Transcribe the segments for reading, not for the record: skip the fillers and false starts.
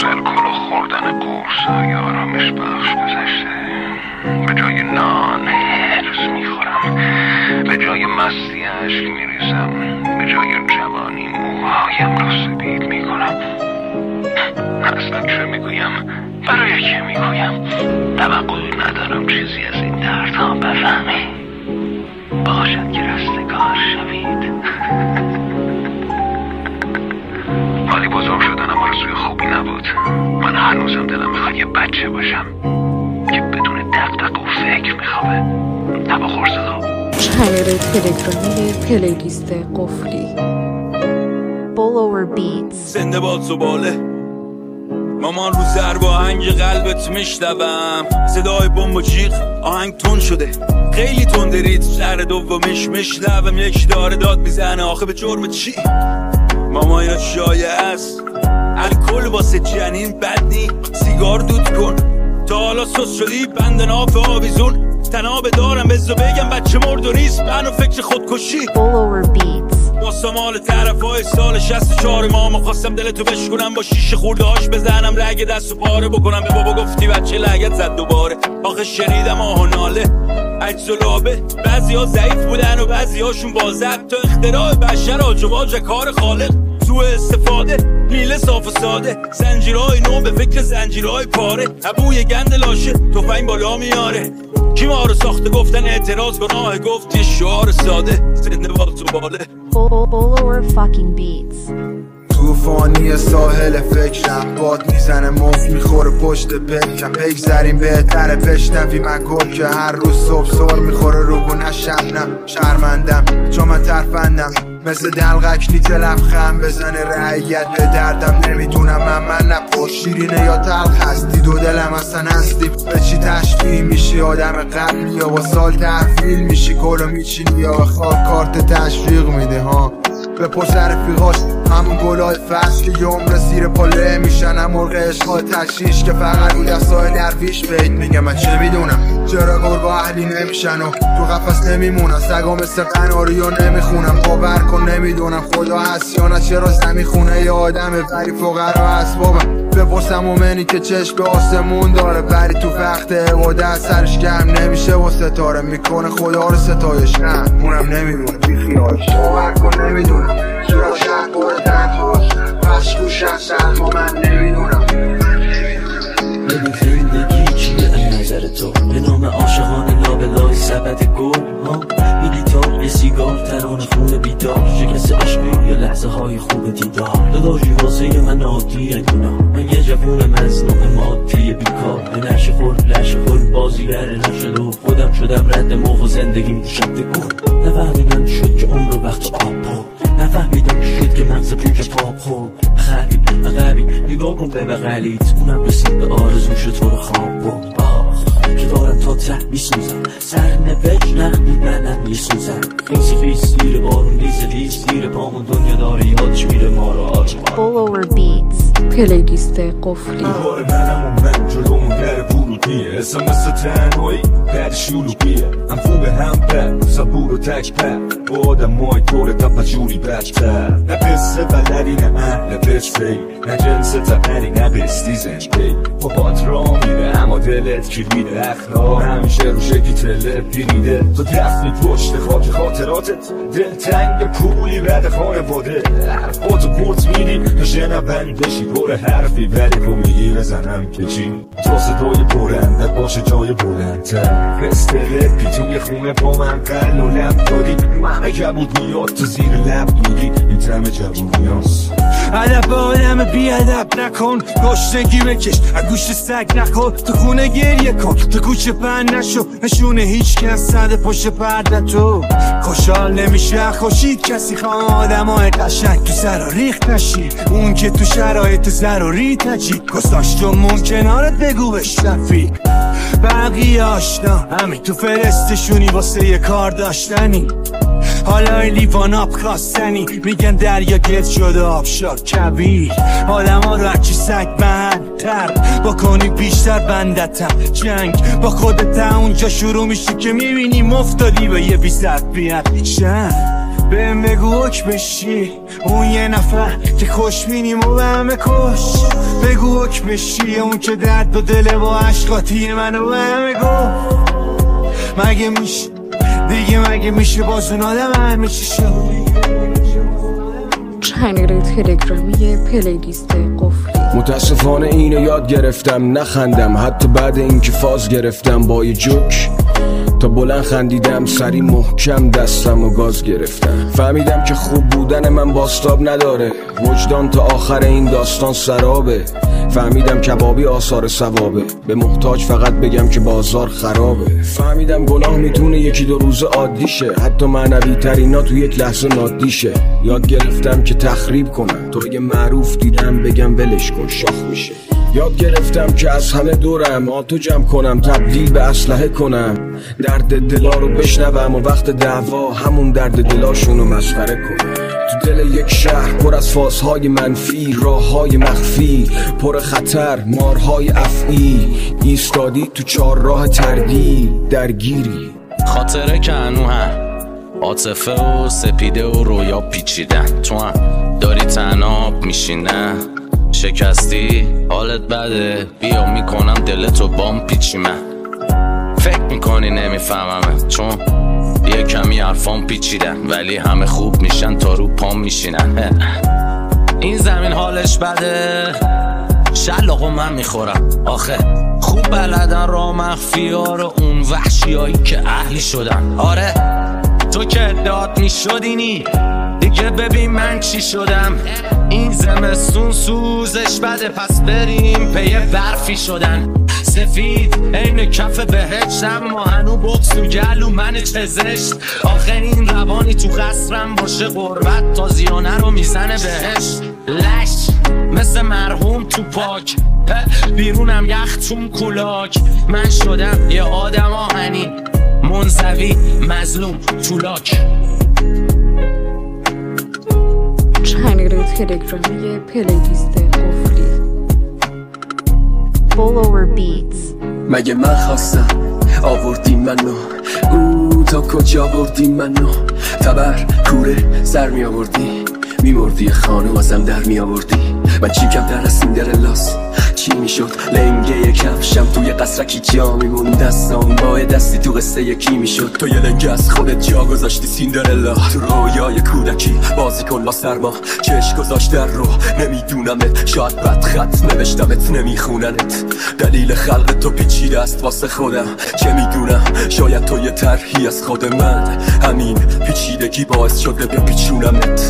الکل و خوردن قرصای آرامش بخش گذشته. به جای نان هرس میخورم، به جای مستی اشک میریزم، به جای جوانی موهایم را سپید میکنم. اصلا چه میگویم؟ برای که میگویم؟ توقعی ندارم چیزی از این دردها بفهمی. باشد که رستگار شوید. ولی بزرگ شدنم آرزوی خوبی نبود. من هنوزم دلم میخواد یه بچه باشم که بدون دغدغه و فکر میخوابه. تبا صدا. چنل تلگرامی پلیلیست قفلی Follower Beats. زنده باد زباله. مامان رو ضرب آهنگ قلبت میشنوم، صدای بمب و جیغ آهنگ تون شده، خیلی تند رید. شهر دومیش میشنوم یک داره داد میزنه، آخه به جرم چی؟ ماما اینا شایعه است، الکل واسه جنین بد نی، سیگار دود کن. تا حالا سوس شدی بند ناف آویزون، تنابه دارم بزو بگم بچه مرد و نیست، من و فکر خودکشی. Follower Beats. واسه مال طرفای سال 64 ماما خواستم دلتو بشکنم، با شیشه خورده هاش بزنم رگ دست و پاره بکنم. به بابا گفتی بچه لگت زد دوباره، آخه شنیدم آه و ناله عجز و لابه. بعضی ها ضعیف بودن و بعضی هاشون بازد، تا اختراع بشر آجواج کار خالق. سوء استفاده میله صاف و ساده، زنجیرهای نو به فکر زنجیرهای پاره. ابوی گند لاشه تفنگ بالا میاره، کی ما رو ساخته گفتن اعتراض گناه، گفتی شعار ساده زنده باد زباله. Follower fucking Beats. توفانی ساحل فکرم، باد میزنه موف میخوره پشت پکم. بگذریم بهتره بشنوی من گل که هر روز صبح سر میخوره رو گونه شبنم. شرمندم چون من ترفندم، مثل دلغک نیت لبخم بزنه رعیت به دردم. نمیدونم من نپر شیرینه یا تلخ هستی، دو دلم اصلا هستی. به چی تشبیه میشی آدم قبلی یا با سال تحویل میشی، کلو میچینی یا به خواب کارت تشویق میده ها. به پرس رفیقاش همون گلای فصل که عمر زیر پاله میشن، هم مرغ عشقا تشیش که فقط روی دستای درویش بید. میگه من چه میدونم چرا گربه اهلی نمیشن و تو قفص نمیمونن، سگا مثل قناری ها نمیخونم. باور کن نمیدونم خدا هست یا نه، چرا زمین خونه ی آدمه ولی فقرا اسبابم. بپرسم مومنی که چشم به آسمون داره ولی تو وقت عبادت سرش گرم نمیشه و ستاره میکنه خدا رو ستایش. نه اونم نمیدونه بیخیالش. باور کن نمیدونم چرا شهر باره تنهاش مشکوشن سلم و من نمیدونم. ببین زندگی چیه از نظر تو؟ به نام عاشقان لابلای سبد گل ها، یه گیتار یه سیگار ترانه خون بیدار، شکست عشقی یه لحظه های خوب دیدار. داداشی واسه من عادیه گناه، من یه جوون مظلوم مادی بیکار. به نشه خور بازیگر نشد و خودم شدم رد موق و زندگیم شد گل. نفهمیدم شد که عمر وقت آب بود، نفهمیدم شد که مغز پوک پاپ خود. غبی نگاه کن به بغلیت، اونم رسید به آرزوش تو رو خواب بود. که دارم تا ته میسوزم، سر نوشت نخمید منم میسوزم. خیسی زیر بارون لیز زیر پامون دنیا داره یادش میره ما رو آج. Follower Beats. پلیلیست قفلی. بار منم و من جلومون در ورودیه، اسم مثل تنهایی بعد شلوغیه. هم خوبه هم بد، صبور و تک پد، با آدم مای طور تپا جوری بدتر. نه قصه بلدی نه اهل بستی، نه جنس تپری نه بستی زنجی. با بات را میره اما دلت کلیده، اخلاق همیشه رو شکی تله پیریده. تو دفنی پشت خاک خاطراتت، دلتنگ پولی بعد خانواده. حرفاتو پرت میدی تا شنون بشی پر حرفی ولی رو میگی بزنم که چی. تا صدای بلندت باشه جای بلندتر، قصد رپی توی خونه با من قل و لب دادی. همه کبود میاد تو زیر لب میگی این تم جوونی هست. عدب آدم بیادب نکن، گشتگی بکش گوشت سگ نخور. تو خونه گریه کن تو کوچه پن نشو، نشونه هیچ کس صد پشت پرده. تو خوشحال نمیشه خوشید کسی خواه آدم های قشنگ تو سر ریخت نشی. اون که تو شرایط ضروری تجی کستاش تو کنارت بگو بش رفیق. بقیه آشنا همین تو فرستشونی واسه یه کار داشتنی. حالا این لیوان آب خواستنی، میگن دریا گرد شده آبشار کبیر. آدم ها رو هرچی سگ بندتر بکنی بیشتر بندتم. جنگ با خودت اونجا شروع میشه که میبینی مفتادی به یه بیزد بیاد بیشن. بهم بگو حکمشی اون یه نفر که خوش بینیم و به همه کش. بگو حکمش چیه اون که درد و دل با عشقاتی منو به همه گفت. مگه میشه دیگه مگه میشه باز اون آدم همه چی شد. چنل تلگرامی پلیلیست قفلی. متاسفانه اینو یاد گرفتم نخندم، حتی بعد اینکه فاز گرفتم با یه جوک. تا بلند خندیدم سری محکم دستم و گاز گرفتم. فهمیدم که خوب بودن من باستاب نداره، وجدان تا آخر این داستان سرابه. فهمیدم کبابی آثار ثوابه، به محتاج فقط بگم که بازار خرابه. فهمیدم گناه میتونه یکی دو روز عادی شه، حتی معنوی ترینا تو یک لحظه نادی شه. یاد گرفتم که تخریب کنم، تو اگه معروف دیدم بگم ولش کن شاخ میشه. یاد گرفتم که از همه دورم آتو جمع کنم، تبدیل به اسلحه کنم، درد دلا رو بشنوم و وقت دعوا همون درد دلاشونو مسخره کنم. تو دل یک شهر پر از فازهای منفی، راههای مخفی پر خطر، مارهای افعی، ایستادی تو چهارراه تردید درگیری. خاطره که هنو هم عاطفه و سپیده و رویا پیچیدن، تو هم داری تناب میشینه، شکستی حالت بده، بیا میکنم دلتو بام پیچی. من فکر میکنی نمیفهممه، چون یه کمی حرفام پیچیدن، ولی همه خوب میشن تا رو پام میشینن. این زمین حالش بده، شلاقو من میخورم آخه. خوب بلدن را مخفی ها رو اون وحشیایی که اهلی شدن. آره تو که داد میشدینی دیگه، ببین من چی شدم. این زمستون سوزش بده، پس بریم پی برفی شدن. سفید این کف بهشت، اما هنو بغض تو گلو من چزشت. آخه این روانی تو قصرم باشه، غربت تازیانه رو میزنه بهشت. لش مثل مرحوم تو پاک، بیرونم یختون کلاک. من شدم یه آدم آهنی، منزوی مظلوم تولاک. چنل تلگرامی پلیلیست قفلی. Follower Beats. مگه من خواستم آوردی منو، تا کجا بردی منو. تبر کوره سر می آوردی، می مردی خانو ازم در می آوردی. من چیم کم در سیندرلاس چی می شد لنگه کفشم توی قصرکی جا می موند. دستام با دستی تو قصه یکی می شد. تو یه لنگه از خودت جا گذاشتی سیندرلا، تو رویای کودکی بازی کن با سرما. چشم گذاشت در رو نمیدونمت، شاید بد خط نوشتمت نمیخوننت. دلیل خلق تو پیچیده است واسه خودم، چه میدونم شاید تو یه طرحی از خود من. همین پیچیدگی باعث شده بپیچونمت.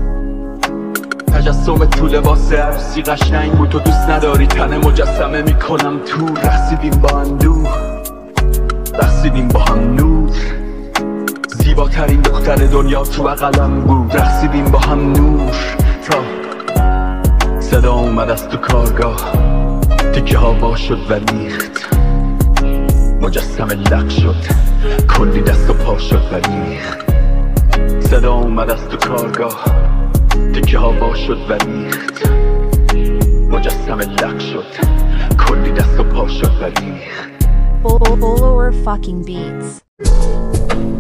تجسم تو لباس عروسی قشنگ بود، تو دوست نداری تن مجسمه میکنم تو. رقصیدیم با هم دور، رقصیدیم با هم نور. زیباترین دختر دنیا تو بغلم بود، رقصیدیم با هم نور. تا صدا اومد از تو کارگاه، تیکه ها وا شد و ریخت. مجسمه لق شد، کلی دست و پا شد و ریخت. صدا اومد از تو کارگاه، تیکه ها وا شد و ریخت. مجسمه لق شد، کلی دست و پا شد و ریخت. Follower fucking Beats.